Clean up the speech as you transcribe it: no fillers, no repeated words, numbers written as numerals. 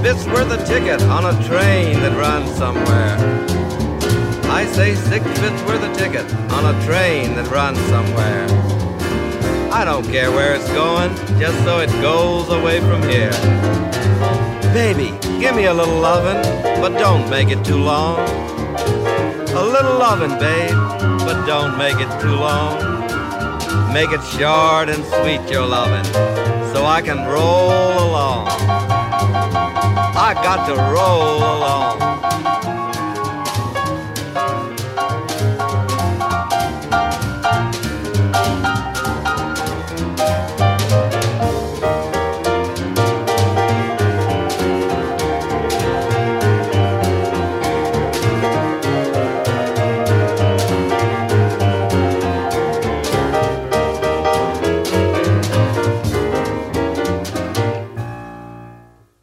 bits worth a ticket on a train that runs somewhere. I say 6 bits worth a ticket on a train that runs somewhere. I don't care where it's going, just so it goes away from here. Baby, give me a little lovin', but don't make it too long. A little lovin', babe, but don't make it too long. Make it short and sweet, your lovin', so I can roll along. I got to roll along.